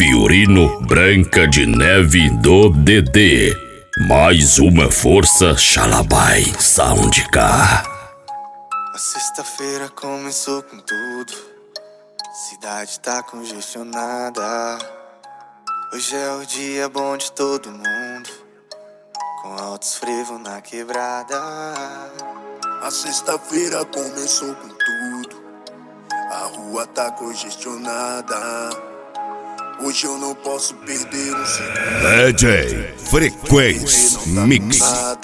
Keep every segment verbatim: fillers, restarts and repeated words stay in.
Fiorino, Branca de Neve do Dedê. Mais uma força Xalabai Soundcar. A sexta-feira começou com tudo. Cidade tá congestionada. Hoje é o dia bom de todo mundo, com altos frevo na quebrada. A sexta-feira começou com tudo. A rua tá congestionada. Hoje eu não posso perder um segundo. D J Frequência Mix.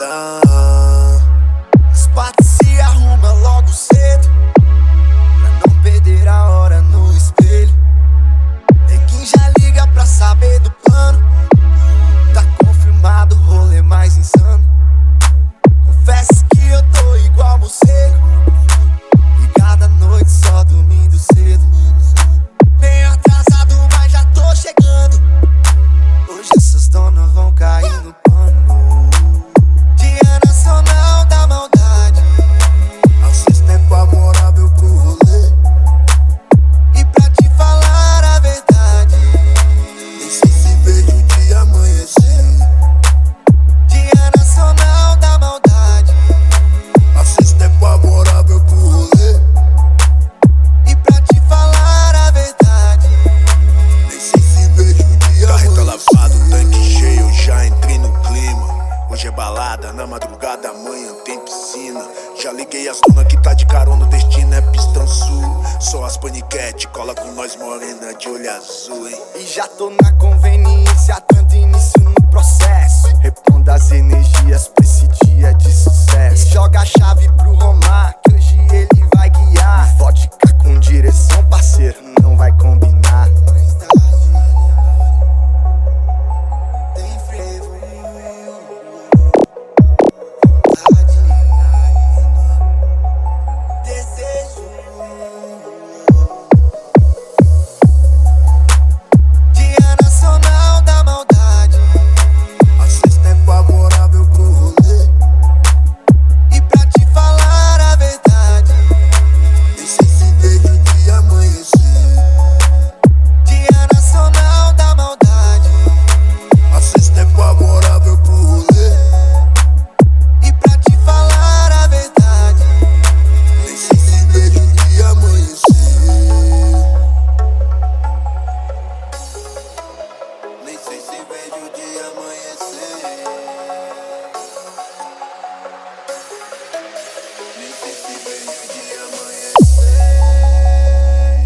Os patos se arruma logo cedo, pra não perder a hora no espelho. Tem quem já liga pra saber do plano. Tá confirmado o rolê mais insano. Confesso que eu tô igual morcego, ligado à noite só dormindo cedo. Bem atrasado, mas já tô chegando. Hoje essas donas vão cair no pano. Dia Nacional da Maldade. A sexta é favorável pro rolê. E pra te falar a verdade, Nem sei se vejo o dia amanhecer. Dia Nacional da Maldade. A sexta é favorável pro rolê. E pra te falar a verdade, Nem sei se vejo o dia Carreta lavado, tanque cheio, eu já entrei no clima. Hoje é balada, na madrugada, amanhã tem piscina. Já liguei as dona que tá de carona, o destino é pista sul. Só as paniquete, cola com nós morena de olho azul, hein. e já tô na conveniência, dando início no processo. Repondo as energias pra esse dia de sucesso. E joga a chave